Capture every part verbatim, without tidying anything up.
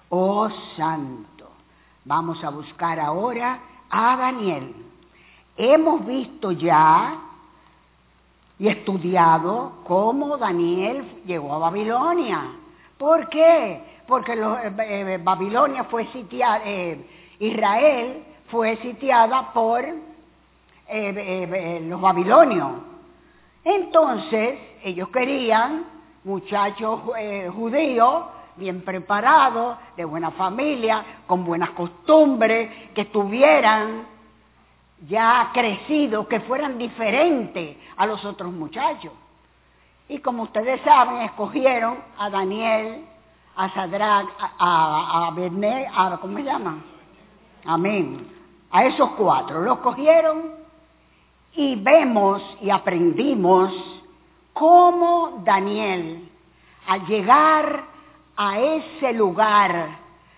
Oh santo, vamos a buscar ahora a Daniel. Hemos visto ya y estudiado cómo Daniel llegó a Babilonia. ¿Por qué? Porque los, eh, Babilonia fue sitiada, eh, Israel fue sitiada por eh, eh, eh, los babilonios. Entonces, ellos querían muchachos eh, judíos, bien preparados, de buena familia, con buenas costumbres, que estuvieran ya crecidos, que fueran diferentes a los otros muchachos. Y como ustedes saben, escogieron a Daniel, a Sadrach, a, a, a Abednego, a, ¿cómo se llama? Amén. A esos cuatro, los cogieron y vemos y aprendimos cómo Daniel, al llegar a ese lugar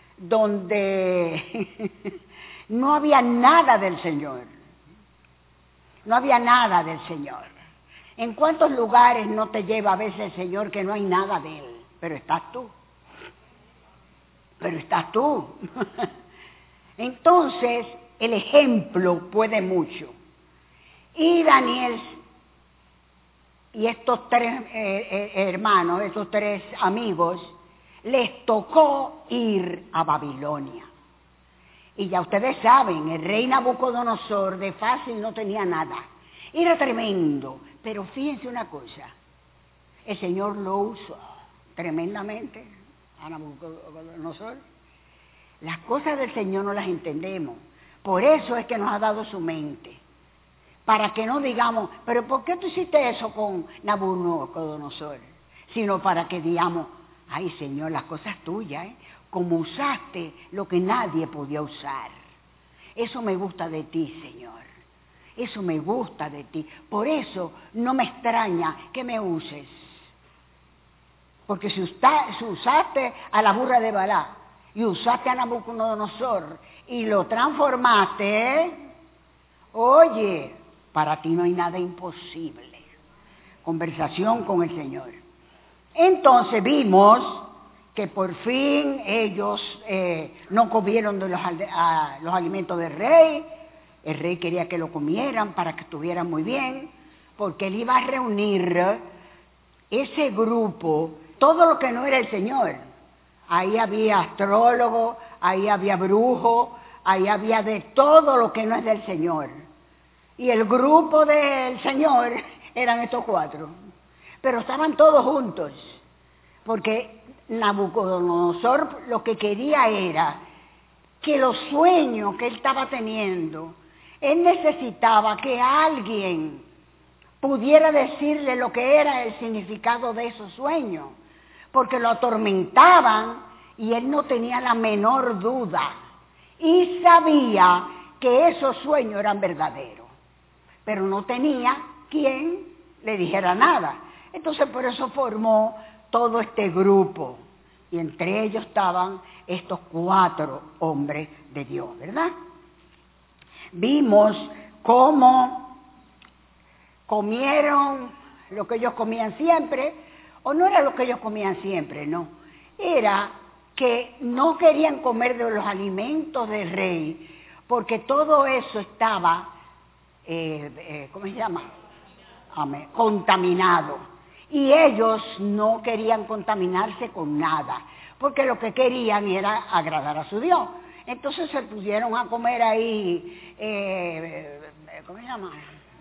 donde no había nada del Señor, no había nada del Señor. ¿En cuántos lugares no te lleva a veces el Señor que no hay nada de Él? Pero estás tú. Pero estás tú. Entonces, el ejemplo puede mucho. Y Daniel y estos tres eh, eh, hermanos, estos tres amigos, les tocó ir a Babilonia. Y ya ustedes saben, el rey Nabucodonosor de fácil no tenía nada. Era tremendo. Pero fíjense una cosa, el Señor lo usó tremendamente a Nabucodonosor. Las cosas del Señor no las entendemos. Por eso es que nos ha dado su mente. Para que no digamos, pero ¿por qué tú hiciste eso con Nabucodonosor? Sino para que digamos, ay Señor, las cosas tuyas, ¿eh? Como usaste lo que nadie podía usar. Eso me gusta de ti, Señor. Eso me gusta de ti. Por eso no me extraña que me uses. Porque si usaste a la burra de Balá y usaste a Nabucodonosor y lo transformaste, ¿eh? Oye, para ti no hay nada imposible. Conversación con el Señor. Entonces vimos que por fin ellos eh, no comieron de los, a, los alimentos del rey. El rey quería que lo comieran para que estuvieran muy bien, porque él iba a reunir ese grupo, todo lo que no era el Señor. Ahí había astrólogos, ahí había brujos, ahí había de todo lo que no es del Señor. Y el grupo del Señor eran estos cuatro. Pero estaban todos juntos, porque Nabucodonosor lo que quería era que los sueños que él estaba teniendo, él necesitaba que alguien pudiera decirle lo que era el significado de esos sueños, porque lo atormentaban y él no tenía la menor duda y sabía que esos sueños eran verdaderos, pero no tenía quien le dijera nada. Entonces por eso formó todo este grupo y entre ellos estaban estos cuatro hombres de Dios, ¿verdad? Vimos cómo comieron lo que ellos comían siempre, o no era lo que ellos comían siempre, no. Era que no querían comer de los alimentos del rey, porque todo eso estaba, eh, eh, ¿cómo se llama? Amén, contaminado. Y ellos no querían contaminarse con nada, porque lo que querían era agradar a su Dios. Entonces se pusieron a comer ahí, eh, ¿cómo se llama?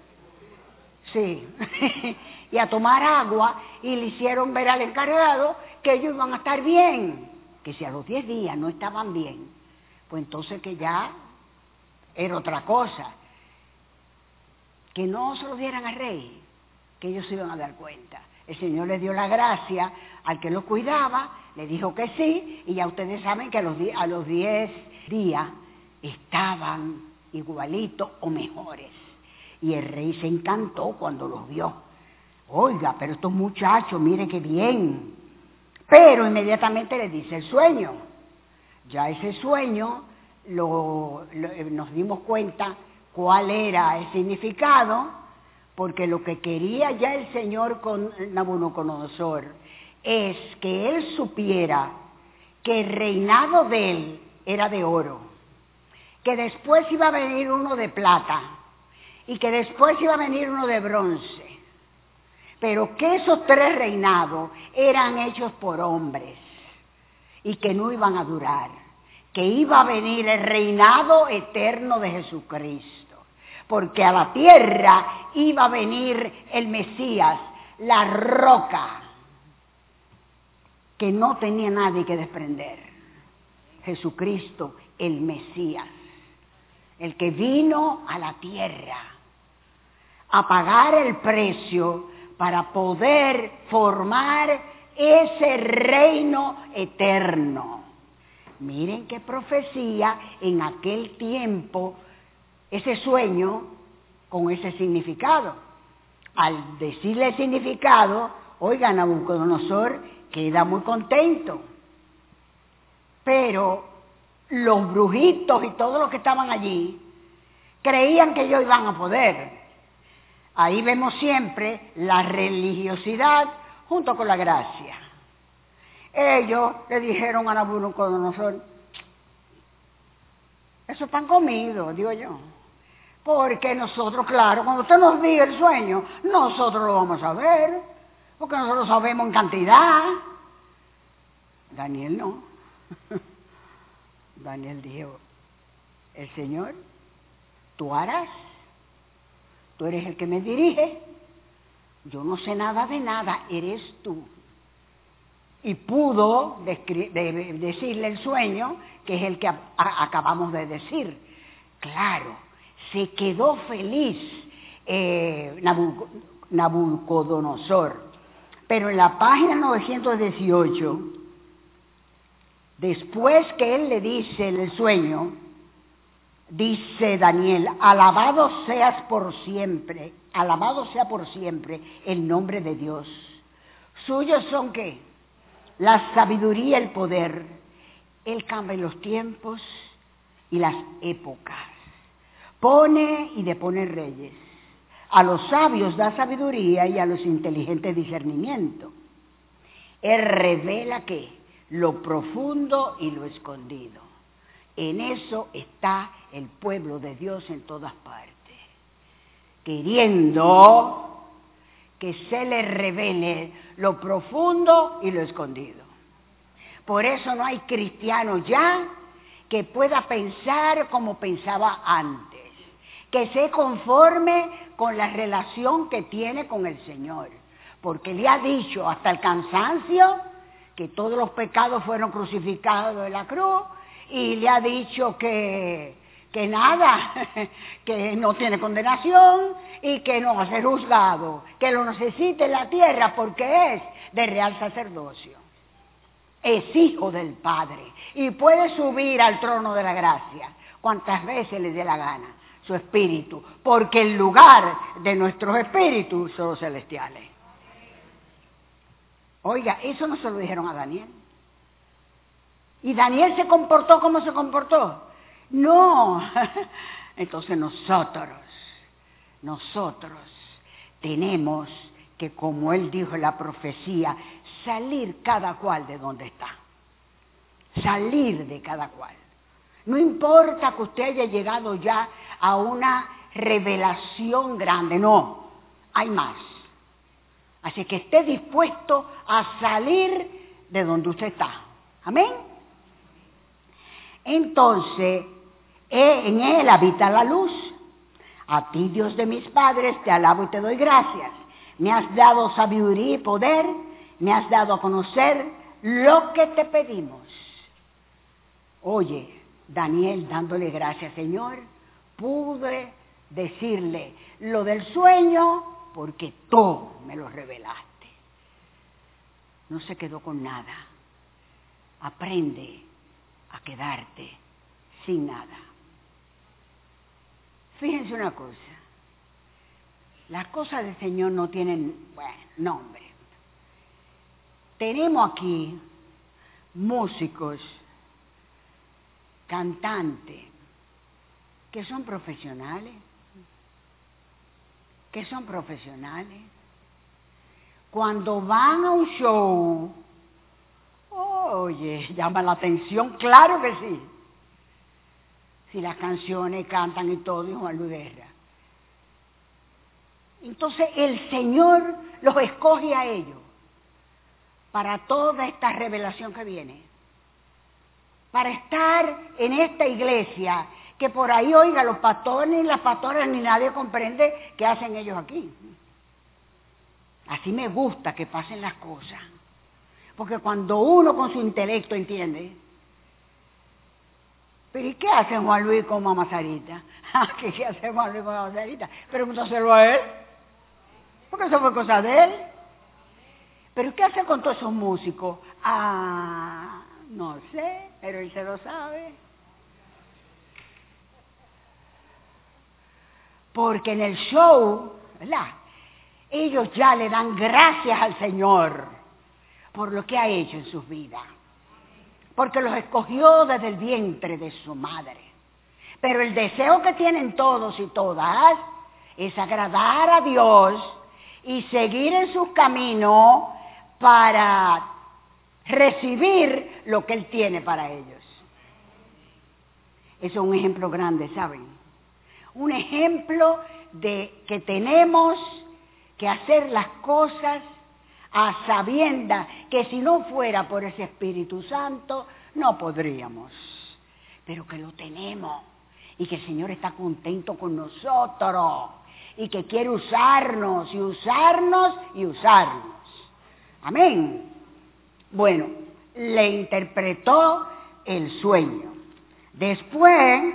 Sí, y a tomar agua, y le hicieron ver al encargado que ellos iban a estar bien, que si a los diez días no estaban bien, pues entonces que ya era otra cosa, que no se lo dieran al rey, que ellos se iban a dar cuenta. El Señor les dio la gracia al que los cuidaba, le dijo que sí, y ya ustedes saben que a los, a los diez días estaban igualitos o mejores. Y el rey se encantó cuando los vio. Oiga, pero estos muchachos, mire qué bien. Pero inmediatamente le dice el sueño. Ya ese sueño lo, lo, nos dimos cuenta cuál era el significado, porque lo que quería ya el Señor con Nabucodonosor es que él supiera que el reinado de él era de oro, que después iba a venir uno de plata y que después iba a venir uno de bronce, pero que esos tres reinados eran hechos por hombres y que no iban a durar, que iba a venir el reinado eterno de Jesucristo, porque a la tierra iba a venir el Mesías, la roca, que no tenía nadie que desprender. Jesucristo, el Mesías, el que vino a la tierra a pagar el precio para poder formar ese reino eterno. Miren qué profecía en aquel tiempo, ese sueño con ese significado. Al decirle el significado, oigan, Nabucodonosor queda muy contento. Pero los brujitos y todos los que estaban allí creían que ellos iban a poder. Ahí vemos siempre la religiosidad junto con la gracia. Ellos le dijeron a Nabucodonosor, eso están comidos, digo yo. Porque nosotros, claro, cuando usted nos diga el sueño, nosotros lo vamos a ver, porque nosotros sabemos en cantidad. Daniel no. Daniel dijo, el Señor, tú harás, tú eres el que me dirige, yo no sé nada de nada, eres tú. Y pudo de, de, decirle el sueño, que es el que a, a, acabamos de decir. Claro, se quedó feliz eh, Nabucodonosor, pero en la página novecientos dieciocho, después que él le dice el sueño, dice Daniel, alabado seas por siempre, alabado sea por siempre el nombre de Dios. Suyos son ¿qué? La sabiduría, el poder. Él cambia los tiempos y las épocas. Pone y depone reyes. A los sabios da sabiduría y a los inteligentes discernimiento. Él revela ¿qué? Lo profundo y lo escondido. En eso está el pueblo de Dios en todas partes, queriendo que se le revele lo profundo y lo escondido. Por eso no hay cristiano ya que pueda pensar como pensaba antes, que se conforme con la relación que tiene con el Señor, porque le ha dicho hasta el cansancio que todos los pecados fueron crucificados en la cruz, y le ha dicho que, que nada, que no tiene condenación y que no va a ser juzgado, que lo necesita en la tierra porque es de real sacerdocio. Es hijo del Padre y puede subir al trono de la gracia cuantas veces le dé la gana, su espíritu, porque el lugar de nuestros espíritus son los celestiales. Oiga, eso no se lo dijeron a Daniel. ¿Y Daniel se comportó como se comportó? No. Entonces nosotros, nosotros tenemos que, como él dijo en la profecía, salir cada cual de donde está. Salir de cada cual. No importa que usted haya llegado ya a una revelación grande, no, hay más. Así que esté dispuesto a salir de donde usted está. Amén. Entonces, en él habita la luz. A ti, Dios de mis padres, te alabo y te doy gracias. Me has dado sabiduría y poder, me has dado a conocer lo que te pedimos. Oye, Daniel dándole gracias, Señor, pude decirle lo del sueño porque tú me lo revelaste. No se quedó con nada. Aprende a quedarte sin nada. Fíjense una cosa, las cosas del Señor no tienen, bueno, nombre. Tenemos aquí músicos, cantantes, que son profesionales, que son profesionales. Cuando van a un show, oh, Oye, llama la atención, claro que sí. Si las canciones cantan y todo, y Juan Luis Guerra. Entonces el Señor los escoge a ellos para toda esta revelación que viene. Para estar en esta iglesia, que por ahí, oiga, los pastores ni las pastoras ni nadie comprende qué hacen ellos aquí. Así me gusta que pasen las cosas. Porque cuando uno con su intelecto entiende, ¿pero y qué hace Juan Luis con Mamá Sarita? ¿Qué, ¿Qué hace Juan Luis con Mamá Sarita? Pregúntaselo a él, porque eso fue cosa de él. ¿Pero qué hace con todos esos músicos? Ah, no sé, pero él se lo sabe. Porque en el show, ¿verdad?, ellos ya le dan gracias al Señor por lo que ha hecho en sus vidas. Porque los escogió desde el vientre de su madre. Pero el deseo que tienen todos y todas es agradar a Dios y seguir en sus caminos para recibir lo que Él tiene para ellos. Eso es un ejemplo grande, ¿saben? Un ejemplo de que tenemos que hacer las cosas a sabiendas que si no fuera por ese Espíritu Santo no podríamos, pero que lo tenemos y que el Señor está contento con nosotros y que quiere usarnos y usarnos y usarnos. Amén. Bueno, le interpretó el sueño. Después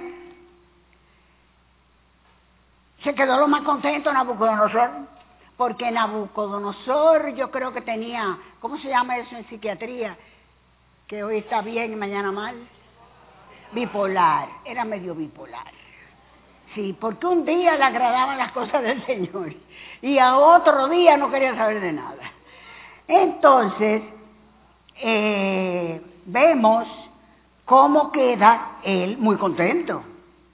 se quedó lo más contento Nabucodonosor. Porque Nabucodonosor yo creo que tenía, ¿cómo se llama eso en psiquiatría? Que hoy está bien y mañana mal. Bipolar, era medio bipolar. Sí, porque un día le agradaban las cosas del Señor y a otro día no quería saber de nada. Entonces, eh, vemos cómo queda él muy contento.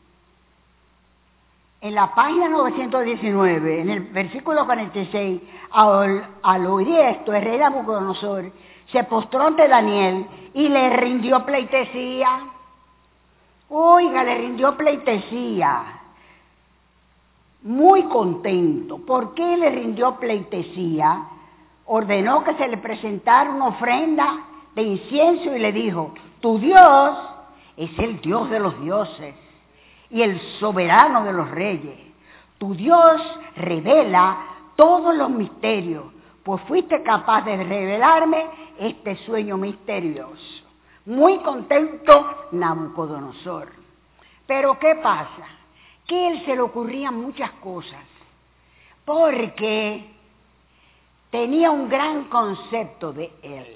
En la página novecientos diecinueve, en el versículo cuarenta y seis, al, al oír esto, el rey Nabucodonosor se postró ante Daniel y le rindió pleitesía. Oiga, le rindió pleitesía. Muy contento. ¿Por qué le rindió pleitesía? Ordenó que se le presentara una ofrenda de incienso y le dijo: tu Dios es el Dios de los dioses y el soberano de los reyes. Tu Dios revela todos los misterios, pues fuiste capaz de revelarme este sueño misterioso. Muy contento Nabucodonosor. Pero ¿qué pasa? Que a él se le ocurrían muchas cosas, porque tenía un gran concepto de él.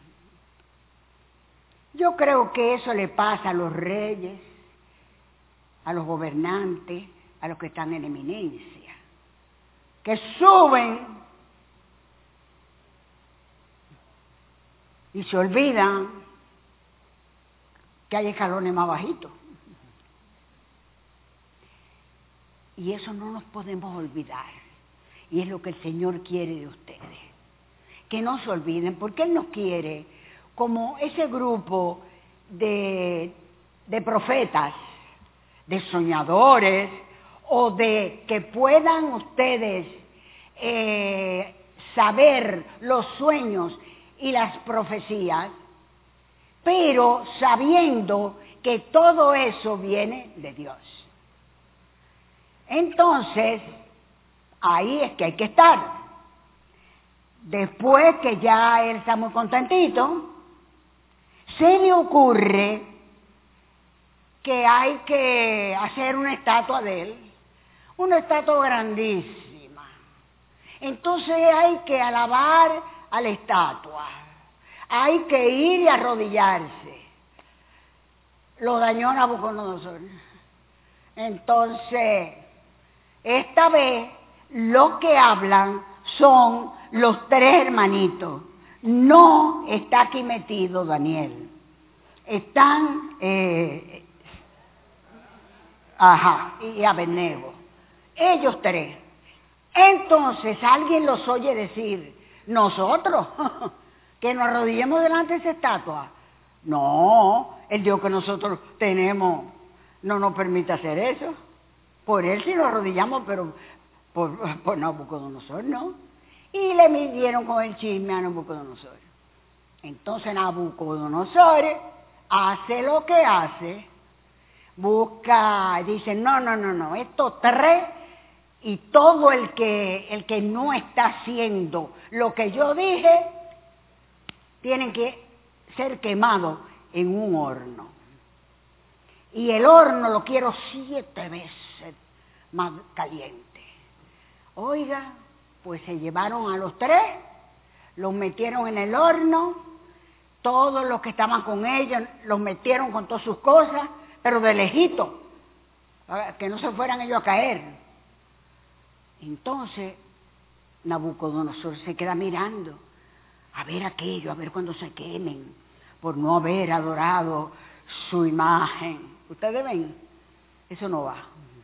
Yo creo que eso le pasa a los reyes, a los gobernantes, a los que están en eminencia, que suben y se olvidan que hay escalones más bajitos. Y eso no nos podemos olvidar. Y es lo que el Señor quiere de ustedes. Que no se olviden, porque Él nos quiere como ese grupo de, de profetas, de soñadores, o de que puedan ustedes eh, saber los sueños y las profecías, pero sabiendo que todo eso viene de Dios. Entonces, ahí es que hay que estar. Después que ya él está muy contentito, se le ocurre que hay que hacer una estatua de él, una estatua grandísima. Entonces hay que alabar a la estatua, hay que ir y arrodillarse. Lo dañó Nabucodonosor. Entonces, esta vez lo que hablan son los tres hermanitos. No está aquí metido Daniel. Están, eh, ajá, y Abednego. Ellos tres. Entonces alguien los oye decir: nosotros ¿Que nos arrodillemos delante de esa estatua? No, el Dios que nosotros tenemos no nos permite hacer eso. Por él sí nos arrodillamos, pero por, por Nabucodonosor no. Y le midieron con el chisme a Nabucodonosor. Entonces Nabucodonosor hace lo que hace, busca, dice, no, no, no, no, estos tres y todo el que, el que no está haciendo lo que yo dije, tienen que ser quemados en un horno. Y el horno lo quiero siete veces más caliente. Oiga, pues se llevaron a los tres, los metieron en el horno, todos los que estaban con ellos los metieron con todas sus cosas, pero de lejito, que no se fueran ellos a caer. Entonces Nabucodonosor se queda mirando, a ver aquello, a ver cuando se quemen, por no haber adorado su imagen. ¿Ustedes ven? Eso no va.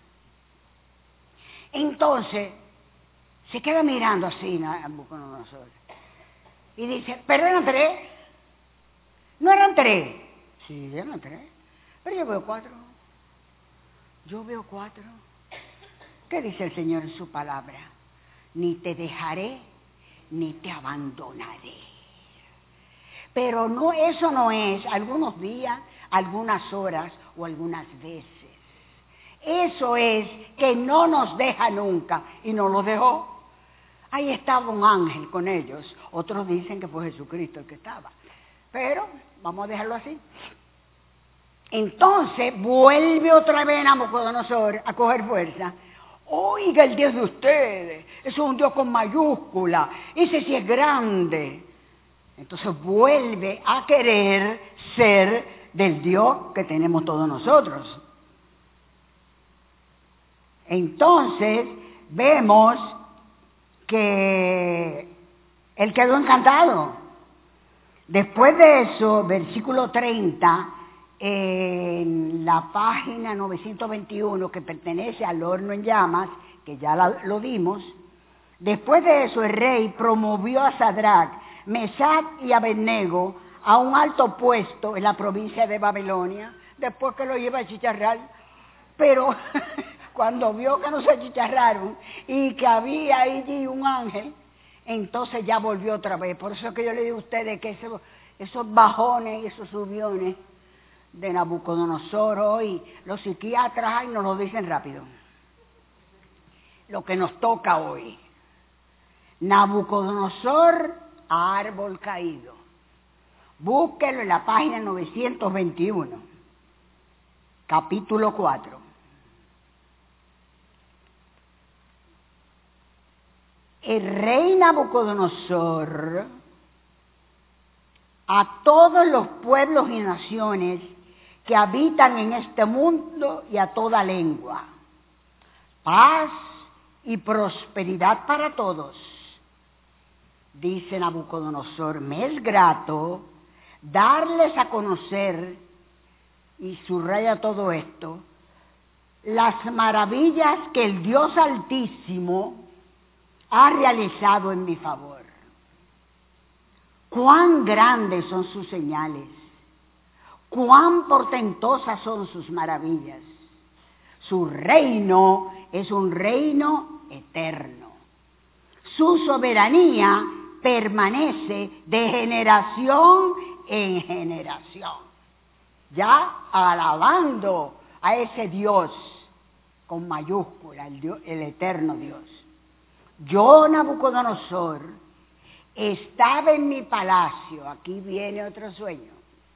Entonces, se queda mirando así Nabucodonosor y dice, ¿pero eran tres? ¿No eran tres? Sí, eran tres, pero yo veo cuatro. Yo veo cuatro. ¿Qué dice el Señor en su palabra? Ni te dejaré, ni te abandonaré. Pero no, eso no es algunos días, algunas horas o algunas veces. Eso es que no nos deja nunca y no los dejó. Ahí estaba un ángel con ellos. Otros dicen que fue Jesucristo el que estaba. Pero vamos a dejarlo así. Entonces vuelve otra vez Nabucodonosor a coger fuerza. Oiga, el Dios de ustedes, eso es un Dios con mayúscula, ese sí es grande. Entonces vuelve a querer ser del Dios que tenemos todos nosotros. Entonces vemos que él quedó encantado. Después de eso, versículo treinta, en la página novecientos veintiuno, que pertenece al horno en llamas, que ya la, lo dimos, después de eso el rey promovió a Sadrach, Mesach y Abednego a un alto puesto en la provincia de Babilonia, después que lo lleva a chicharrar, pero cuando vio que no se chicharraron y que había allí un ángel, entonces ya volvió otra vez. Por eso es que yo le digo a ustedes que esos, esos bajones y esos subiones de Nabucodonosor hoy, los psiquiatras ay, nos lo dicen rápido. Lo que nos toca hoy. Nabucodonosor, árbol caído. Búsquelo en la página novecientos veintiuno, capítulo cuatro. El rey Nabucodonosor a todos los pueblos y naciones que habitan en este mundo y a toda lengua. Paz y prosperidad para todos. Dice Nabucodonosor, me es grato darles a conocer, y subraya todo esto, las maravillas que el Dios Altísimo ha realizado en mi favor. Cuán grandes son sus señales, cuán portentosas son sus maravillas. Su reino es un reino eterno. Su soberanía permanece de generación en generación. Ya alabando a ese Dios con mayúscula, el, Dios, el eterno Dios. Yo, Nabucodonosor, estaba en mi palacio, aquí viene otro sueño,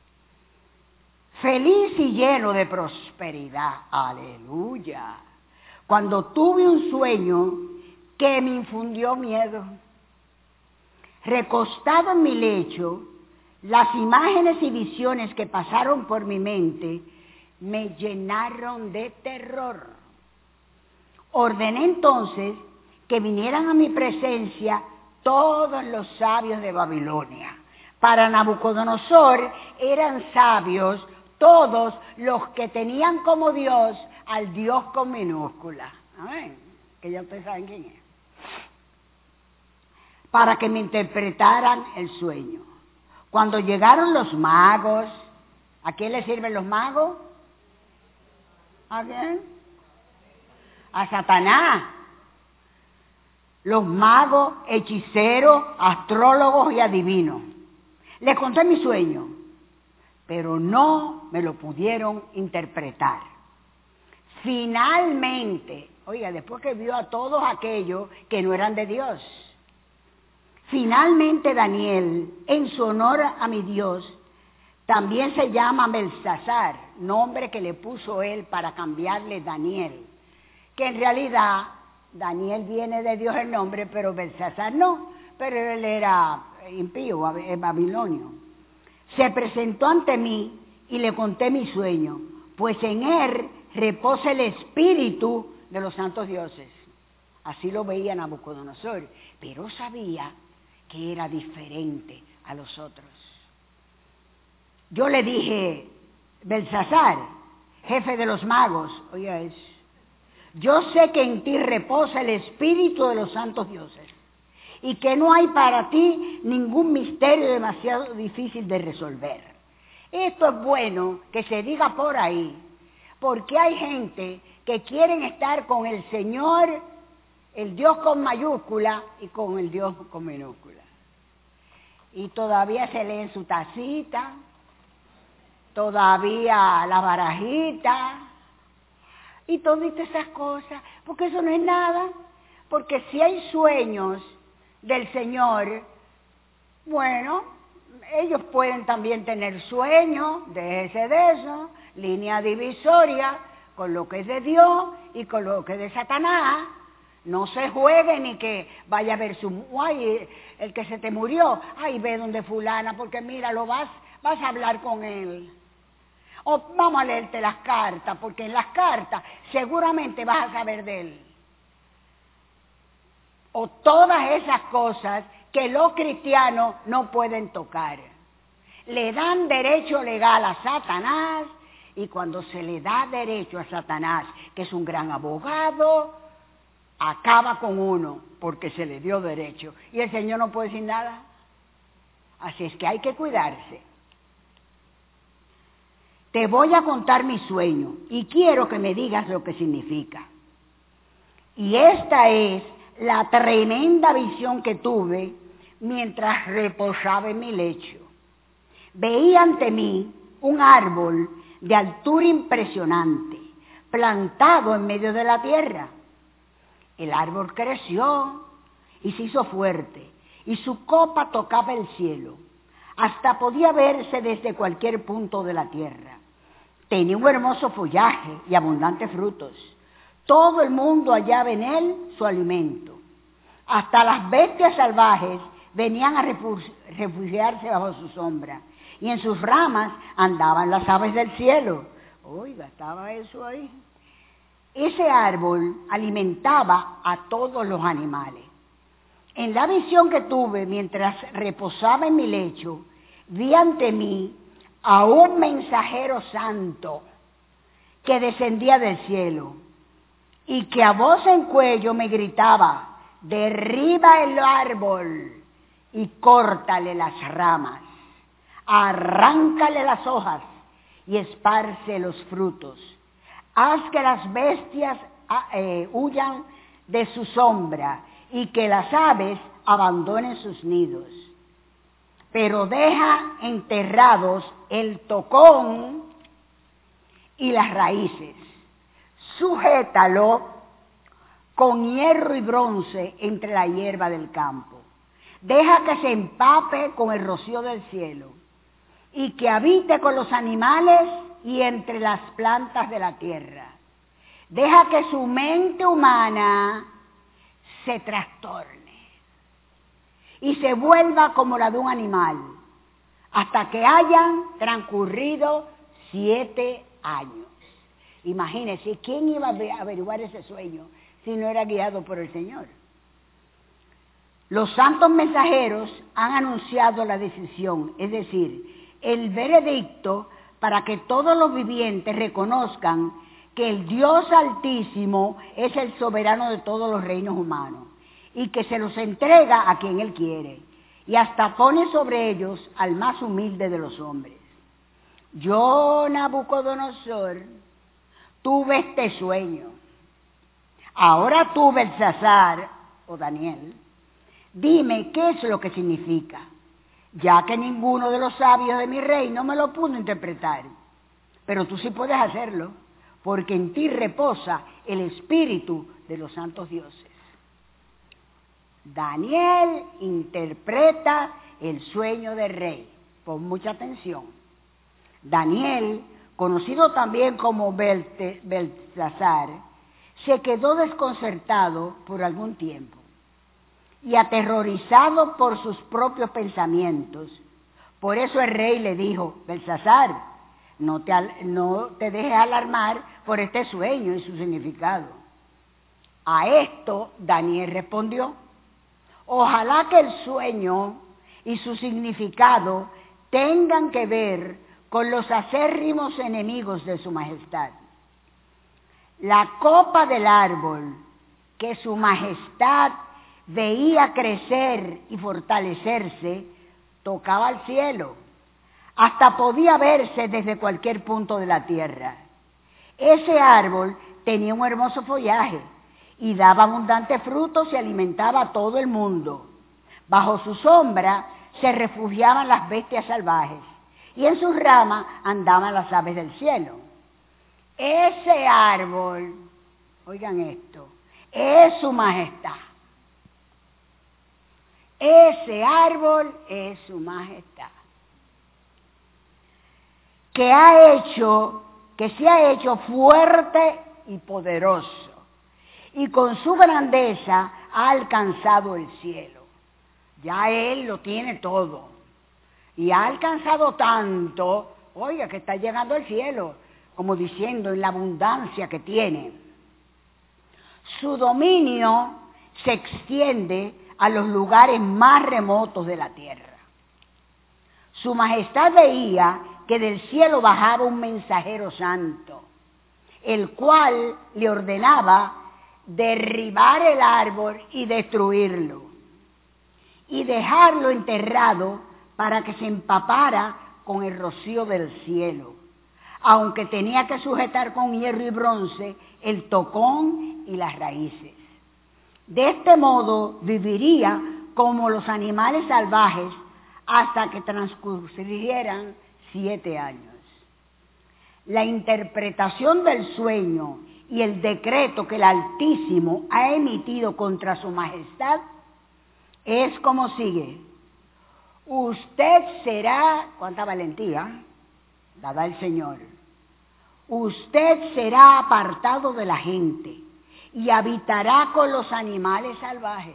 feliz y lleno de prosperidad, aleluya, cuando tuve un sueño que me infundió miedo. Recostado en mi lecho, las imágenes y visiones que pasaron por mi mente me llenaron de terror. Ordené entonces que vinieran a mi presencia todos los sabios de Babilonia. Para Nabucodonosor eran sabios todos los que tenían como Dios al Dios con minúscula. Amén. Que ya ustedes saben quién es. Para que me interpretaran el sueño. Cuando llegaron los magos, ¿a quién le sirven los magos? ¿A quién? A Satanás. Los magos, hechiceros, astrólogos y adivinos. Les conté mi sueño, pero no me lo pudieron interpretar. Finalmente, oiga, después que vio a todos aquellos que no eran de Dios, finalmente Daniel, en su honor a mi Dios, también se llama Belsasar, nombre que le puso él para cambiarle Daniel, que en realidad Daniel viene de Dios el nombre, pero Belsasar no, pero él era impío, babilonio. Se presentó ante mí y le conté mi sueño, pues en él reposa el espíritu de los santos dioses. Así lo veía Nabucodonosor, pero sabía que era diferente a los otros. Yo le dije, Belsasar, jefe de los magos, oiga eso, yo sé que en ti reposa el espíritu de los santos dioses y que no hay para ti ningún misterio demasiado difícil de resolver. Esto es bueno que se diga por ahí, porque hay gente que quieren estar con el Señor, el Dios con mayúscula y con el Dios con minúscula. Y todavía se leen su tacita, todavía la barajita y todas esas cosas, porque eso no es nada, porque si hay sueños del Señor, bueno, ellos pueden también tener sueños, déjese de eso, línea divisoria con lo que es de Dios y con lo que es de Satanás. No se juegue ni que vaya a ver su, ay, el que se te murió, ay, ve donde fulana, porque mira, lo vas, vas a hablar con él. O vamos a leerte las cartas, porque en las cartas seguramente vas a saber de él. O todas esas cosas que los cristianos no pueden tocar. Le dan derecho legal a Satanás, y cuando se le da derecho a Satanás, que es un gran abogado, acaba con uno, porque se le dio derecho. Y el Señor no puede decir nada. Así es que hay que cuidarse. Te voy a contar mi sueño y quiero que me digas lo que significa. Y esta es la tremenda visión que tuve mientras reposaba en mi lecho. Veía ante mí un árbol de altura impresionante, plantado en medio de la tierra. El árbol creció y se hizo fuerte, y su copa tocaba el cielo. Hasta podía verse desde cualquier punto de la tierra. Tenía un hermoso follaje y abundantes frutos. Todo el mundo hallaba en él su alimento. Hasta las bestias salvajes venían a refugiarse bajo su sombra. Y en sus ramas andaban las aves del cielo. Oiga, estaba eso ahí. Ese árbol alimentaba a todos los animales. En la visión que tuve mientras reposaba en mi lecho, vi ante mí a un mensajero santo que descendía del cielo y que a voz en cuello me gritaba: derriba el árbol y córtale las ramas, arráncale las hojas y esparce los frutos. Haz que las bestias eh, huyan de su sombra y que las aves abandonen sus nidos. Pero deja enterrados el tocón y las raíces. Sujétalo con hierro y bronce entre la hierba del campo. Deja que se empape con el rocío del cielo y que habite con los animales y entre las plantas de la tierra. Deja que su mente humana se trastorne y se vuelva como la de un animal, hasta que hayan transcurrido siete años. Imagínense, ¿quién iba a averiguar ese sueño si no era guiado por el Señor? Los santos mensajeros han anunciado la decisión, es decir, el veredicto, para que todos los vivientes reconozcan que el Dios Altísimo es el soberano de todos los reinos humanos y que se los entrega a quien Él quiere. y hasta pone sobre ellos al más humilde de los hombres. Yo, Nabucodonosor, tuve este sueño. Ahora tú, Belsasar, o Daniel, dime qué es lo que significa, ya que ninguno de los sabios de mi reino me lo pudo interpretar. Pero tú sí puedes hacerlo, porque en ti reposa el espíritu de los santos dioses. Daniel interpreta el sueño del rey. Pon mucha atención. Daniel, conocido también como Belsasar, se quedó desconcertado por algún tiempo y aterrorizado por sus propios pensamientos. Por eso el rey le dijo: Belsasar, no te, no te dejes alarmar por este sueño y su significado. A esto Daniel respondió: ojalá que el sueño y su significado tengan que ver con los acérrimos enemigos de su majestad. La copa del árbol que su majestad veía crecer y fortalecerse tocaba al cielo, hasta podía verse desde cualquier punto de la tierra. Ese árbol tenía un hermoso follaje y daba abundantes frutos y alimentaba a todo el mundo. Bajo su sombra se refugiaban las bestias salvajes y en sus ramas andaban las aves del cielo. Ese árbol, oigan esto, es su majestad. Ese árbol es su majestad. Que ha hecho, que se ha hecho fuerte y poderoso, y con su grandeza ha alcanzado el cielo. Ya él lo tiene todo. Y ha alcanzado tanto, oiga, que está llegando al cielo, como diciendo en la abundancia que tiene. Su dominio se extiende a los lugares más remotos de la tierra. Su majestad veía que del cielo bajaba un mensajero santo, el cual le ordenaba derribar el árbol y destruirlo, y dejarlo enterrado para que se empapara con el rocío del cielo, aunque tenía que sujetar con hierro y bronce el tocón y las raíces. De este modo viviría como los animales salvajes hasta que transcurrieran siete años. La interpretación del sueño y el decreto que el Altísimo ha emitido contra su majestad es como sigue: usted será, cuánta valentía la da el Señor, usted será apartado de la gente y habitará con los animales salvajes,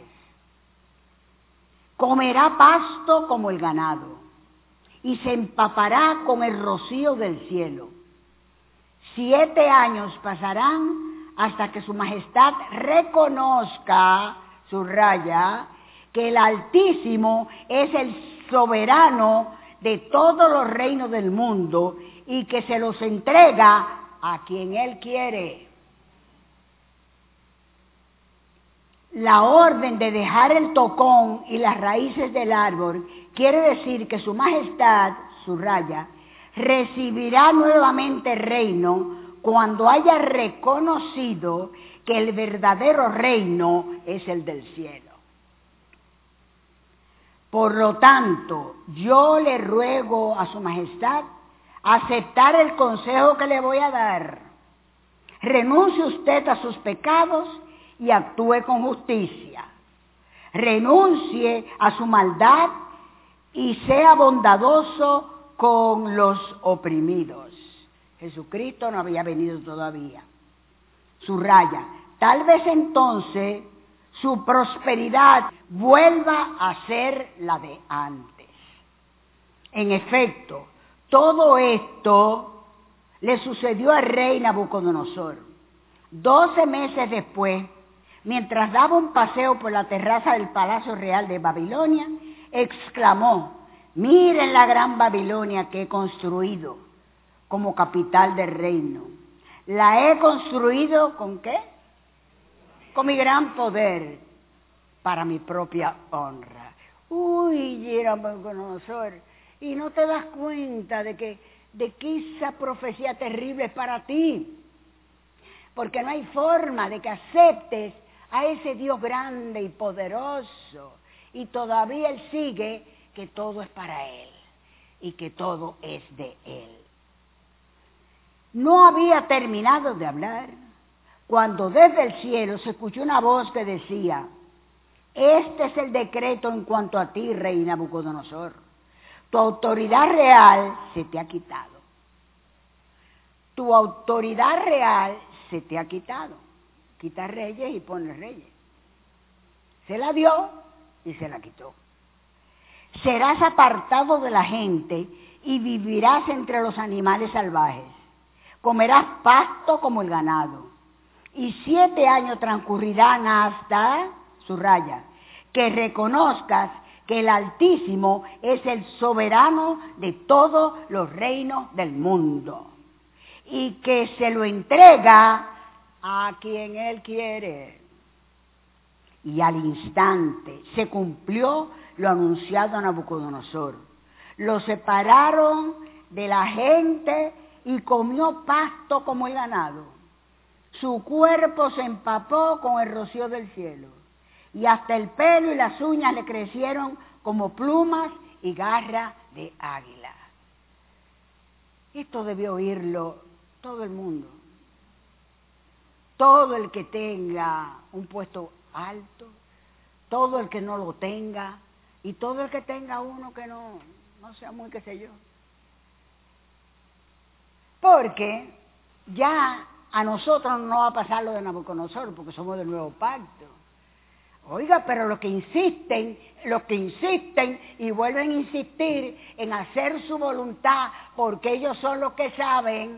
comerá pasto como el ganado y se empapará con el rocío del cielo. Siete años pasarán hasta que su majestad reconozca, subraya, que el Altísimo es el soberano de todos los reinos del mundo y que se los entrega a quien él quiere. La orden de dejar el tocón y las raíces del árbol quiere decir que su majestad, subraya, recibirá nuevamente el reino cuando haya reconocido que el verdadero reino es el del cielo. Por lo tanto, yo le ruego a su majestad aceptar el consejo que le voy a dar. Renuncie usted a sus pecados y actúe con justicia. Renuncie a su maldad y sea bondadoso con los oprimidos. Jesucristo no había venido todavía. Subraya, tal vez entonces su prosperidad vuelva a ser la de antes. En efecto, todo esto le sucedió al rey Nabucodonosor. Doce meses después, mientras daba un paseo por la terraza del Palacio Real de Babilonia, exclamó: miren la gran Babilonia que he construido como capital del reino. La he construido ¿con qué? Con mi gran poder, para mi propia honra. Uy, era Nabucodonosor. Y no te das cuenta de que, de que esa profecía terrible es para ti. Porque no hay forma de que aceptes a ese Dios grande y poderoso. Y todavía Él sigue que todo es para Él y que todo es de Él. No había terminado de hablar cuando desde el cielo se escuchó una voz que decía: este es el decreto en cuanto a ti, rey Nabucodonosor. Tu autoridad real se te ha quitado. Tu autoridad real se te ha quitado. Quita reyes y pone reyes. Se la dio y se la quitó. Serás apartado de la gente y vivirás entre los animales salvajes. Comerás pasto como el ganado. Y siete años transcurrirán hasta, subraya, que reconozcas que el Altísimo es el soberano de todos los reinos del mundo y que se lo entrega a quien Él quiere. Y al instante se cumplió lo anunciado a Nabucodonosor. Lo separaron de la gente y comió pasto como el ganado. Su cuerpo se empapó con el rocío del cielo, y hasta el pelo y las uñas le crecieron como plumas y garras de águila. Esto debió oírlo todo el mundo. Todo el que tenga un puesto alto, todo el que no lo tenga, y todo el que tenga uno que no, no sea muy qué sé yo. Porque ya a nosotros no va a pasar lo de Nabucodonosor, porque somos del nuevo pacto. Oiga, pero los que insisten, los que insisten y vuelven a insistir en hacer su voluntad, porque ellos son los que saben,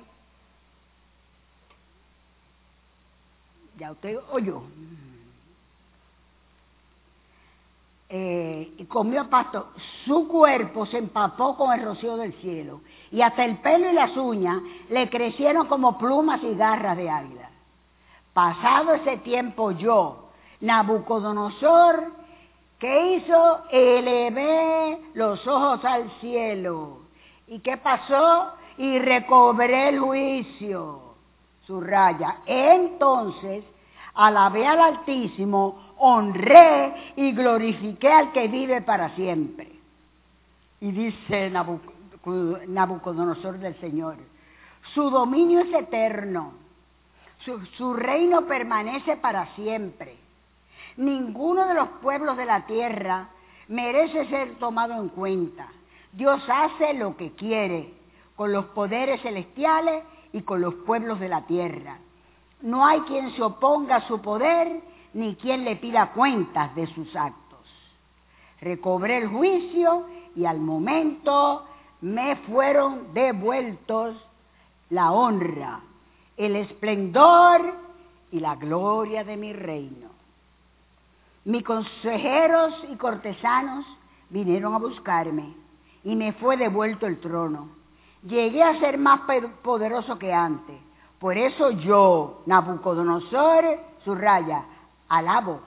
ya usted oyó. Eh, y comió pasto, su cuerpo se empapó con el rocío del cielo, y hasta el pelo y las uñas le crecieron como plumas y garras de águila. Pasado ese tiempo yo, Nabucodonosor, ¿qué hizo? Elevé los ojos al cielo. ¿Y qué pasó? Y recobré el juicio. Subraya. Entonces, alabé al Altísimo, honré y glorifiqué al que vive para siempre. Y dice Nabucodonosor del Señor: su dominio es eterno, su, su reino permanece para siempre. Ninguno de los pueblos de la tierra merece ser tomado en cuenta. Dios hace lo que quiere con los poderes celestiales y con los pueblos de la tierra. No hay quien se oponga a su poder, ni quien le pida cuentas de sus actos. Recobré el juicio y al momento me fueron devueltos la honra, el esplendor y la gloria de mi reino. Mis consejeros y cortesanos vinieron a buscarme y me fue devuelto el trono. Llegué a ser más poderoso que antes. Por eso yo, Nabucodonosor, subraya, alabo,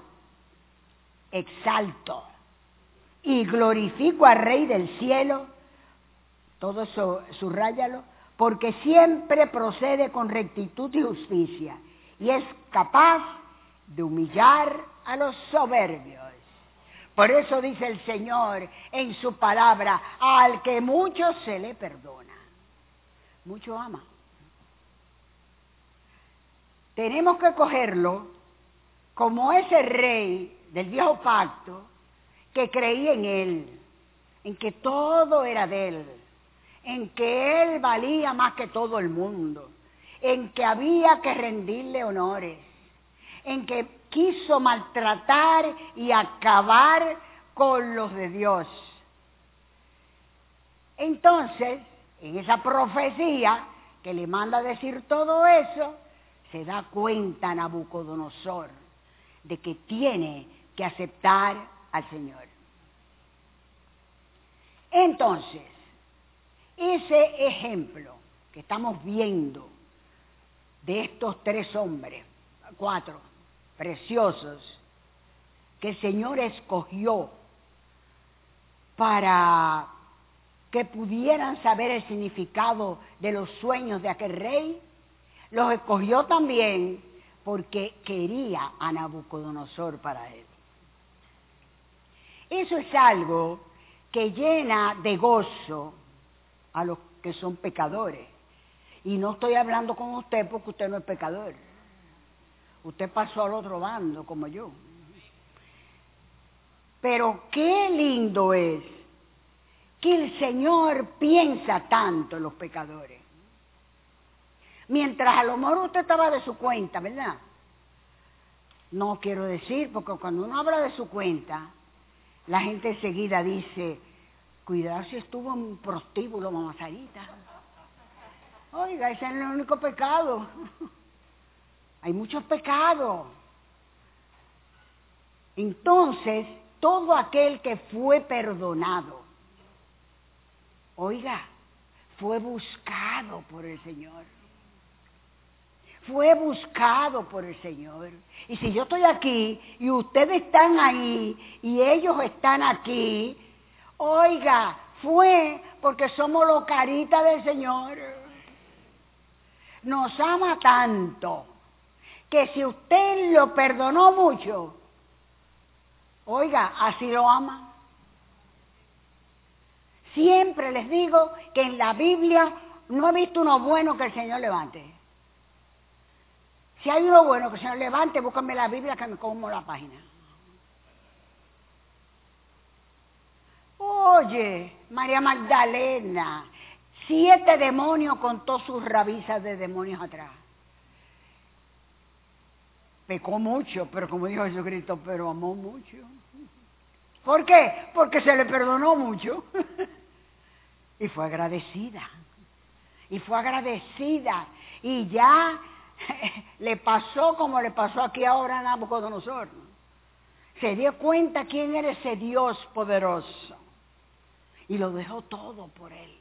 exalto y glorifico al Rey del cielo, todo eso subráyalo, porque siempre procede con rectitud y justicia y es capaz de humillar a los soberbios. Por eso dice el Señor en su palabra: al que mucho se le perdona, mucho ama. Tenemos que cogerlo como ese rey del viejo pacto que creía en él, en que todo era de él, en que él valía más que todo el mundo, en que había que rendirle honores, en que quiso maltratar y acabar con los de Dios. Entonces, en esa profecía que le manda a decir todo eso, se da cuenta Nabucodonosor de que tiene que aceptar al Señor. Entonces, ese ejemplo que estamos viendo de estos tres hombres, cuatro, preciosos, que el Señor escogió para que pudieran saber el significado de los sueños de aquel rey. Los escogió también porque quería a Nabucodonosor para él. Eso es algo que llena de gozo a los que son pecadores. Y no estoy hablando con usted porque usted no es pecador. Usted pasó al otro bando como yo. Pero qué lindo es que el Señor piensa tanto en los pecadores. Mientras a lo mejor usted estaba de su cuenta, ¿verdad? No quiero decir, porque cuando uno habla de su cuenta, la gente enseguida dice, cuidado si estuvo en prostíbulo, mamá Sarita. Oiga, ese no es el único pecado. Hay muchos pecados. Entonces, todo aquel que fue perdonado, oiga, fue buscado por el Señor. Fue buscado por el Señor. Y si yo estoy aquí y ustedes están ahí y ellos están aquí, oiga, fue porque somos los caritas del Señor. Nos ama tanto que si usted lo perdonó mucho, oiga, así lo ama. Siempre les digo que en la Biblia no he visto uno bueno que el Señor levante. Si hay uno bueno que el Señor levante, búscame la Biblia que me como la página. Oye, María Magdalena, siete demonios contó sus rabizas de demonios atrás. Pecó mucho, pero como dijo Jesucristo, pero amó mucho. ¿Por qué? Porque se le perdonó mucho. Y fue agradecida. Y fue agradecida. Y ya le pasó como le pasó aquí ahora a Nabucodonosor. Se dio cuenta quién era ese Dios poderoso. Y lo dejó todo por él.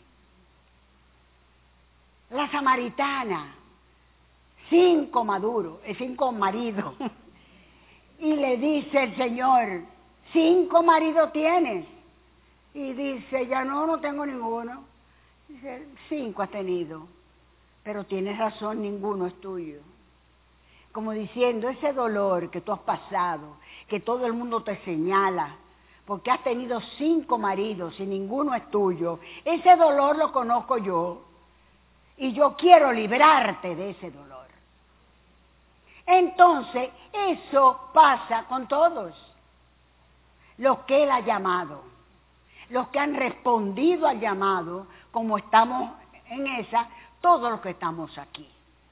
La samaritana, cinco maduros, cinco maridos. Y le dice el Señor, cinco maridos tienes. Y dice, ya no, no tengo ninguno. Dice, cinco has tenido. Pero tienes razón, ninguno es tuyo. Como diciendo, ese dolor que tú has pasado, que todo el mundo te señala, porque has tenido cinco maridos y ninguno es tuyo, ese dolor lo conozco yo. Y yo quiero librarte de ese dolor. Entonces, eso pasa con todos. Los que Él ha llamado, los que han respondido al llamado, como estamos en esa, todos los que estamos aquí.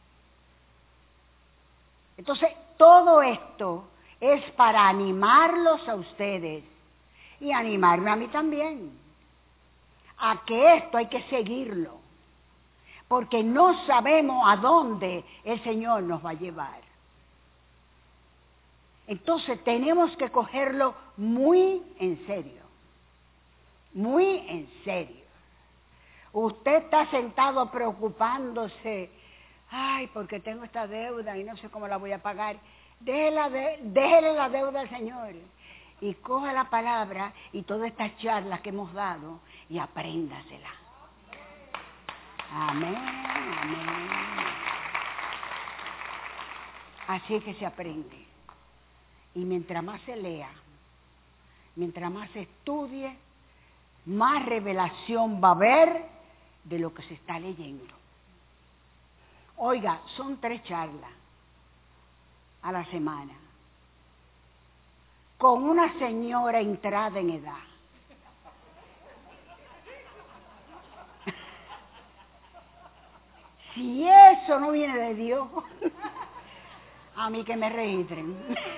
Entonces, todo esto es para animarlos a ustedes y animarme a mí también, a que esto hay que seguirlo, porque no sabemos a dónde el Señor nos va a llevar. Entonces, tenemos que cogerlo muy en serio, muy en serio. Usted está sentado preocupándose, ay, porque tengo esta deuda y no sé cómo la voy a pagar. Déjela de, déjele la deuda al Señor y coja la palabra y todas estas charlas que hemos dado y apréndasela. Amén, amén. Así es que se aprende. Y mientras más se lea, mientras más se estudie, más revelación va a haber de lo que se está leyendo. Oiga, son tres charlas a la semana, con una señora entrada en edad. Si eso no viene de Dios, a mí que me registren.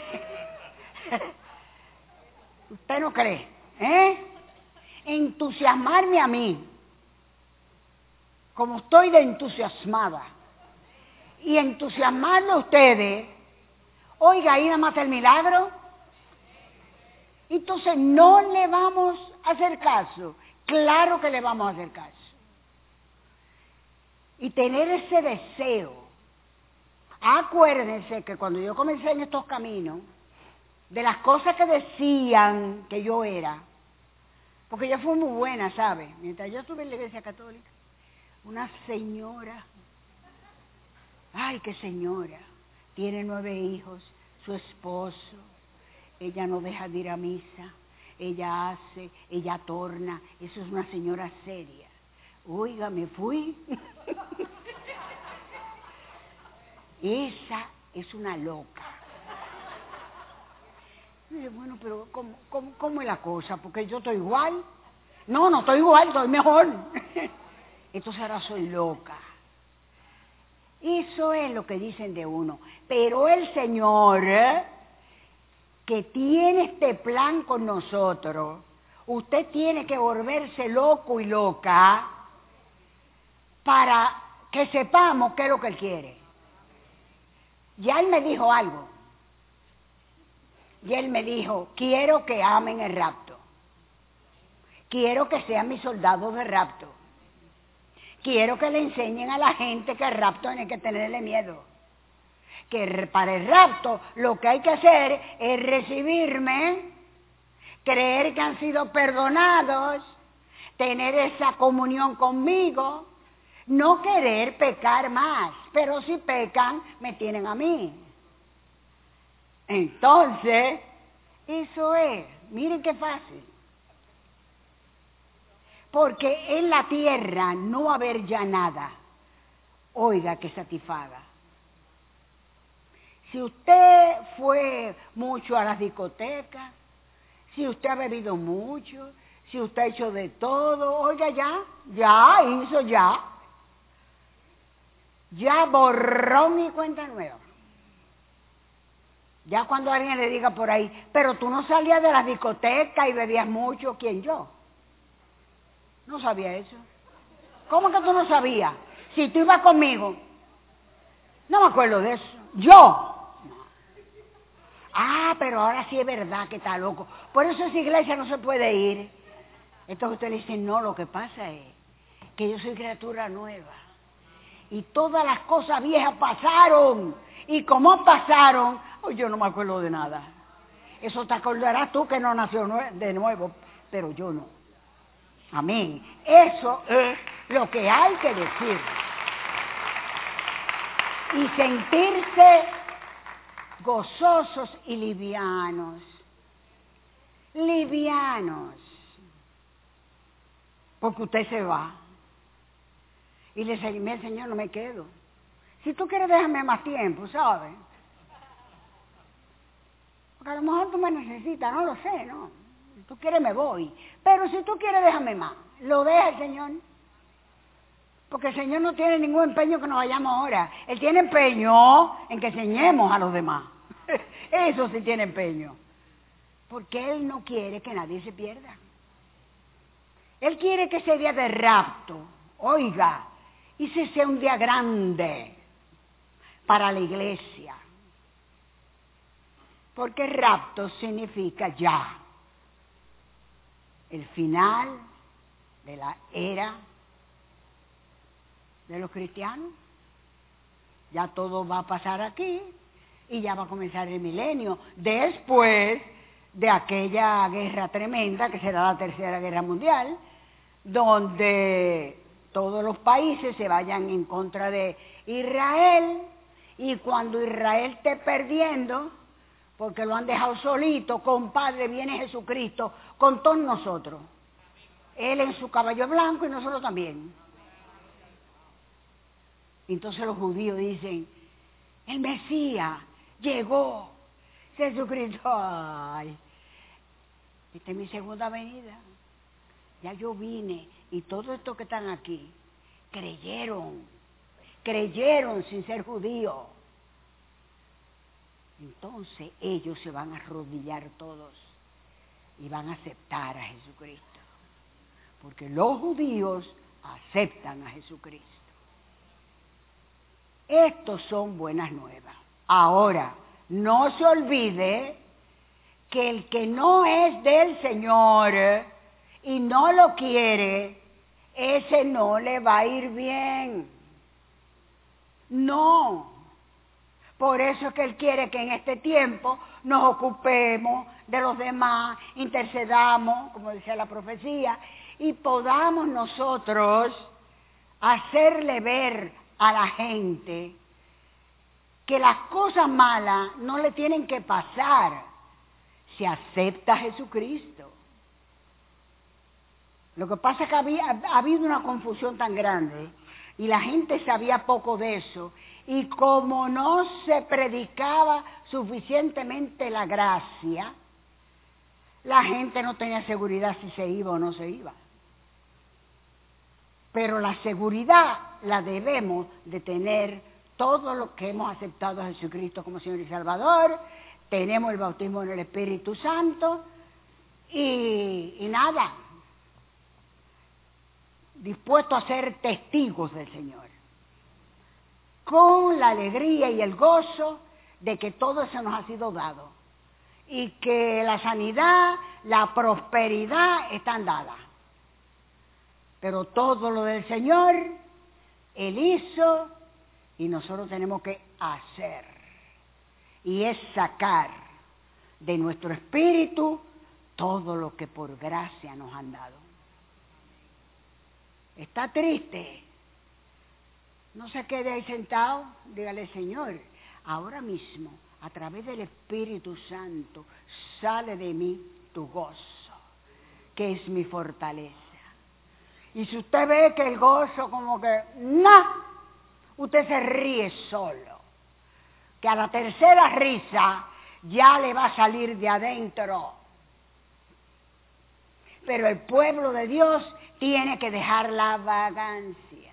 ¿Usted no cree? ¿Eh? Entusiasmarme a mí, como estoy de entusiasmada, y entusiasmarlo a ustedes, oiga, ahí nada más el milagro. Entonces no le vamos a hacer caso. Claro que le vamos a hacer caso. Y tener ese deseo. Acuérdense que cuando yo comencé en estos caminos, de las cosas que decían que yo era, Porque ella fue muy buena, ¿sabe? Mientras yo estuve en la iglesia católica, una señora, ay, qué señora, tiene nueve hijos, su esposo, ella no deja de ir a misa, ella hace, ella torna, eso es una señora seria. Oiga, me fui. Esa es una loca. Y dice, bueno, pero ¿cómo, cómo, ¿cómo es la cosa? Porque yo estoy igual. No, no estoy igual, estoy mejor. Entonces ahora soy loca. Eso es lo que dicen de uno. Pero el Señor, ¿eh? que tiene este plan con nosotros, usted tiene que volverse loco y loca para que sepamos qué es lo que Él quiere. Ya Él me dijo algo. Y Él me dijo, quiero que amen el rapto. Quiero que sean mis soldados de rapto. Quiero que le enseñen a la gente que el rapto no hay que tenerle miedo. Que para el rapto lo que hay que hacer es recibirme, creer que han sido perdonados, tener esa comunión conmigo, no querer pecar más, pero si pecan, me tienen a mí. Entonces, eso es, miren qué fácil. Porque en la tierra no va a haber ya nada, oiga, que satisfaga. Si usted fue mucho a las discotecas, si usted ha bebido mucho, si usted ha hecho de todo, oiga, ya, ya hizo ya. Ya borrón y cuenta nueva. Ya cuando alguien le diga por ahí, pero tú no salías de las discotecas y bebías mucho, ¿quién yo? No sabía eso. ¿Cómo que tú no sabías? Si tú ibas conmigo. No me acuerdo de eso. Yo. Ah, pero ahora sí es verdad que está loco. Por eso esa iglesia no se puede ir. Entonces usted le dice, no, lo que pasa es que yo soy criatura nueva. Y todas las cosas viejas pasaron. Y como pasaron, oh, yo no me acuerdo de nada. Eso te acordarás tú que no nació de nuevo, pero yo no. Amén. Eso es lo que hay que decir. Y sentirse gozosos y livianos. Livianos. Porque usted se va. Y le dice, mira, Señor, no me quedo. Si tú quieres, déjame más tiempo, ¿sabes? Porque a lo mejor tú me necesitas, no lo sé, ¿no? Si tú quieres, me voy. Pero si tú quieres, déjame más. Lo deja el Señor. Porque el Señor no tiene ningún empeño que nos vayamos ahora. Él tiene empeño en que enseñemos a los demás. Eso sí tiene empeño. Porque Él no quiere que nadie se pierda. Él quiere que ese día de rapto, oiga, y ese sea un día grande para la iglesia. Porque rapto significa ya el final de la era de los cristianos. Ya todo va a pasar aquí y ya va a comenzar el milenio. Después de aquella guerra tremenda que será la Tercera Guerra Mundial, donde todos los países se vayan en contra de Israel, y cuando Israel esté perdiendo, porque lo han dejado solito, compadre, viene Jesucristo con todos nosotros. Él en su caballo blanco y nosotros también. Entonces los judíos dicen, el Mesías llegó, Jesucristo, ay, esta es mi segunda venida. Ya yo vine y todos estos que están aquí creyeron, creyeron sin ser judíos. Entonces ellos se van a arrodillar todos y van a aceptar a Jesucristo. Porque los judíos aceptan a Jesucristo. Estos son buenas nuevas. Ahora, no se olvide que el que no es del Señor y no lo quiere, ese no le va a ir bien. No. Por eso es que Él quiere que en este tiempo nos ocupemos de los demás, intercedamos, como decía la profecía, y podamos nosotros hacerle ver a la gente que las cosas malas no le tienen que pasar si acepta a Jesucristo. Lo que pasa es que había, ha habido una confusión tan grande y la gente sabía poco de eso, y como no se predicaba suficientemente la gracia, la gente no tenía seguridad si se iba o no se iba. Pero la seguridad la debemos de tener todos los que hemos aceptado a Jesucristo como Señor y Salvador. Tenemos el bautismo en el Espíritu Santo y, y nada, dispuestos a ser testigos del Señor, con la alegría y el gozo de que todo eso nos ha sido dado y que la sanidad, la prosperidad están dadas. Pero todo lo del Señor, Él hizo y nosotros tenemos que hacer. Y es sacar de nuestro espíritu todo lo que por gracia nos han dado. ¿Está triste? No se quede ahí sentado, dígale, Señor, ahora mismo, a través del Espíritu Santo, sale de mí tu gozo, que es mi fortaleza. Y si usted ve que el gozo como que, no, usted se ríe solo, que a la tercera risa ya le va a salir de adentro. Pero el pueblo de Dios tiene que dejar la vagancia.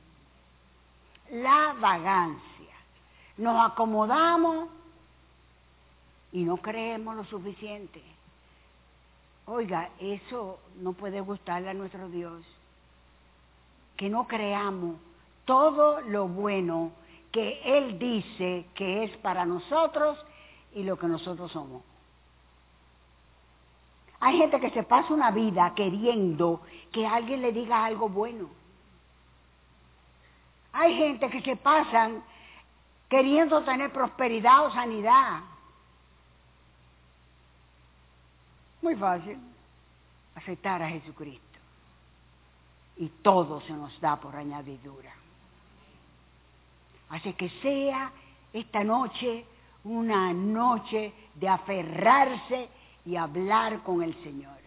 La vagancia. Nos acomodamos y no creemos lo suficiente. Oiga, eso no puede gustarle a nuestro Dios. Que no creamos todo lo bueno que Él dice que es para nosotros y lo que nosotros somos. Hay gente que se pasa una vida queriendo que alguien le diga algo bueno. Hay gente que se pasan queriendo tener prosperidad o sanidad. Muy fácil, aceptar a Jesucristo. Y todo se nos da por añadidura. Así que sea esta noche una noche de aferrarse y hablar con el Señor.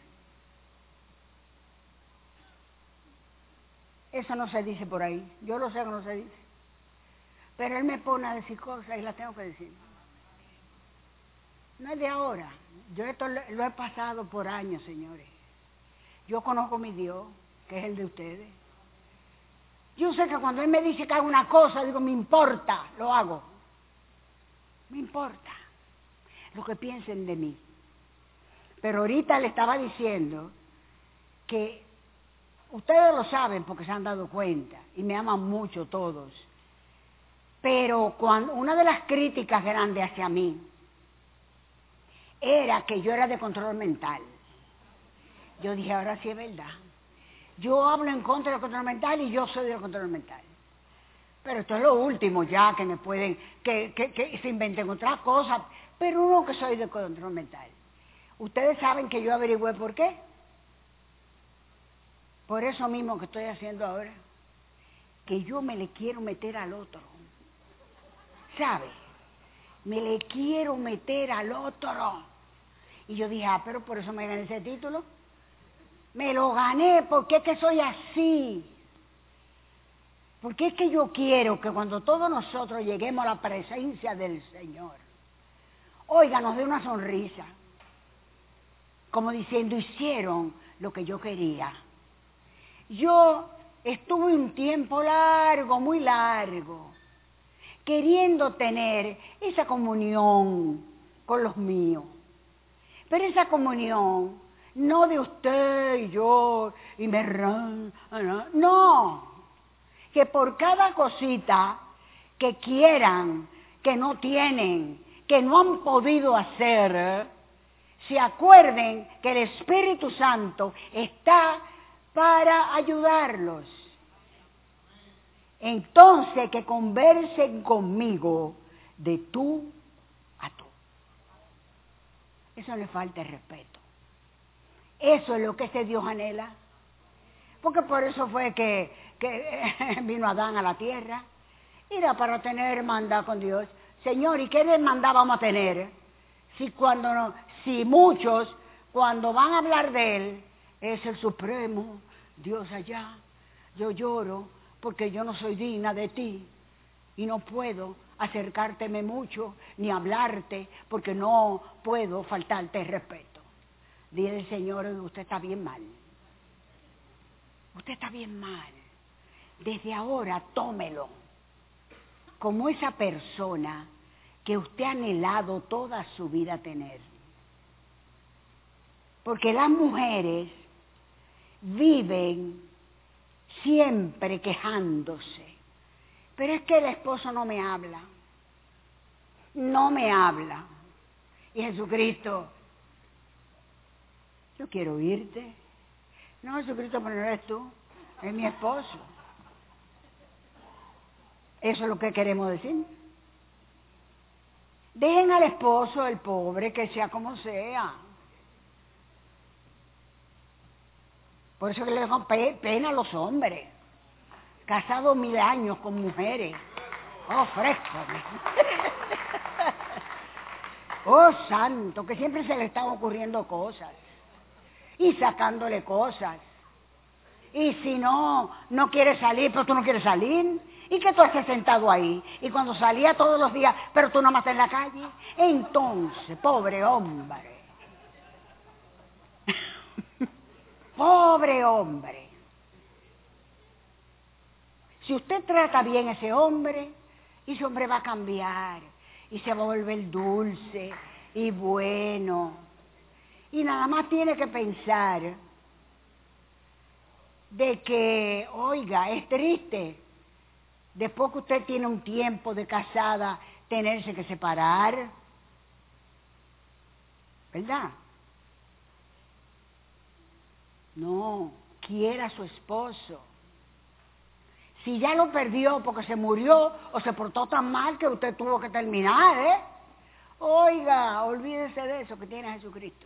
Eso no se dice por ahí. Yo lo sé que no se dice. Pero Él me pone a decir cosas y las tengo que decir. No es de ahora. Yo esto lo, lo he pasado por años, señores. Yo conozco a mi Dios, que es el de ustedes. Yo sé que cuando Él me dice que haga una cosa, digo, me importa, lo hago. Me importa lo que piensen de mí. Pero ahorita le estaba diciendo que ustedes lo saben porque se han dado cuenta y me aman mucho todos. Pero cuando, una de las críticas grandes hacia mí era que yo era de control mental. Yo dije, ahora sí es verdad. Yo hablo en contra del control mental y yo soy del control mental. Pero esto es lo último ya que me pueden, que, que, que se inventen otras cosas, pero no que soy de control mental. Ustedes saben que yo averigüé por qué. Por eso mismo que estoy haciendo ahora. Que yo me le quiero meter al otro. ¿Sabe? Me le quiero meter al otro. Y yo dije, ah, pero por eso me gané ese título. Me lo gané porque es que soy así. Porque es que yo quiero que cuando todos nosotros lleguemos a la presencia del Señor, oiga, nos dé una sonrisa. Como diciendo, hicieron lo que yo quería. Yo estuve un tiempo largo, muy largo, queriendo tener esa comunión con los míos. Pero esa comunión, no de usted y yo, y me... No, que por cada cosita que quieran, que no tienen, que no han podido hacer, se acuerden que el Espíritu Santo está para ayudarlos. Entonces que conversen conmigo de tú a tú. Eso le falta el respeto. Eso es lo que ese Dios anhela. Porque por eso fue que, que vino Adán a la tierra. Era para tener hermandad con Dios. Señor, ¿y qué hermandad vamos a tener? Si cuando no, si muchos, cuando van a hablar de Él, es el Supremo, Dios allá. Yo lloro porque yo no soy digna de ti y no puedo acercárteme mucho ni hablarte porque no puedo faltarte el respeto. Dile al Señor, usted está bien mal. Usted está bien mal. Desde ahora tómelo como esa persona que usted ha anhelado toda su vida tener. Porque las mujeres viven siempre quejándose. Pero es que el esposo no me habla. No me habla. Y Jesucristo, yo quiero oírte. No, Jesucristo, pero no eres tú, es mi esposo. Eso es lo que queremos decir. Dejen al esposo, el pobre, que sea como sea. Por eso que le dejo pena a los hombres. Casados mil años con mujeres. Oh, fresco. Oh, santo, que siempre se le están ocurriendo cosas. Y sacándole cosas. Y si no, no quiere salir, pero tú no quieres salir. ¿Y qué tú haces sentado ahí? Y cuando salía todos los días, pero tú nomás en la calle. Entonces, pobre hombre. Pobre hombre. Si usted trata bien a ese hombre, ese hombre va a cambiar. Y se va a volver dulce y bueno. Y nada más tiene que pensar de que, oiga, es triste, después que usted tiene un tiempo de casada, tenerse que separar, ¿verdad? No, quiera a su esposo. Si ya lo perdió porque se murió o se portó tan mal que usted tuvo que terminar, ¿eh? Oiga, olvídese de eso que tiene a Jesucristo.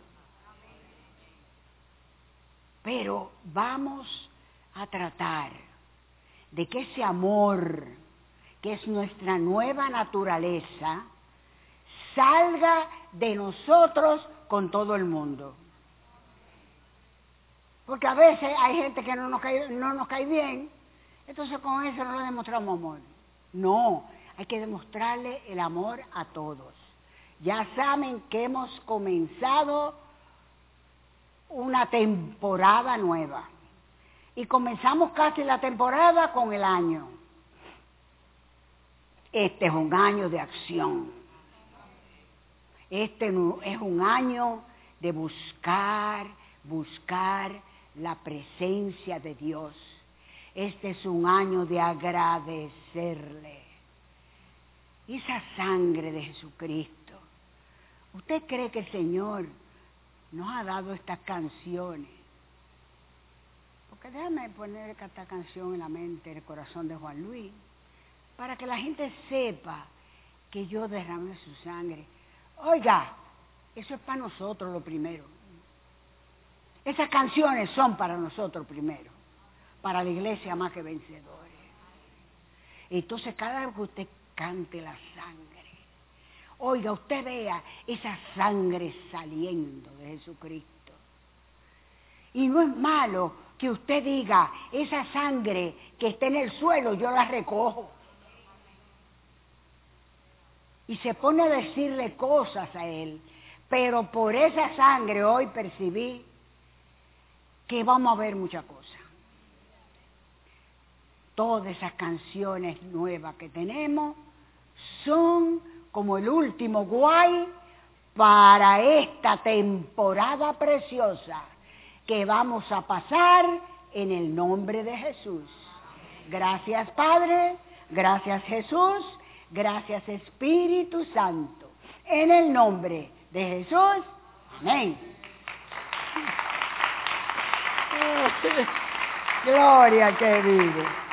Pero vamos a tratar de que ese amor, que es nuestra nueva naturaleza, salga de nosotros con todo el mundo. Porque a veces hay gente que no nos cae, no nos cae bien, entonces con eso no le demostramos amor. No, hay que demostrarle el amor a todos. Ya saben que hemos comenzado una temporada nueva. Y comenzamos casi la temporada con el año. Este es un año de acción. Este es un año de buscar, buscar la presencia de Dios. Este es un año de agradecerle. Esa sangre de Jesucristo. ¿Usted cree que el Señor nos ha dado estas canciones? Porque déjame poner esta canción en la mente, en el corazón de Juan Luis, para que la gente sepa que yo derramé su sangre. Oiga, eso es para nosotros lo primero. Esas canciones son para nosotros primero, para la iglesia más que vencedores. Entonces cada vez que usted cante la sangre, oiga, usted vea esa sangre saliendo de Jesucristo. Y no es malo que usted diga, esa sangre que está en el suelo, yo la recojo. Y se pone a decirle cosas a él. Pero por esa sangre hoy percibí que vamos a ver muchas cosas. Todas esas canciones nuevas que tenemos son como el último guay para esta temporada preciosa que vamos a pasar en el nombre de Jesús. Gracias, Padre, gracias, Jesús, gracias, Espíritu Santo. En el nombre de Jesús, amén. Gloria que vive.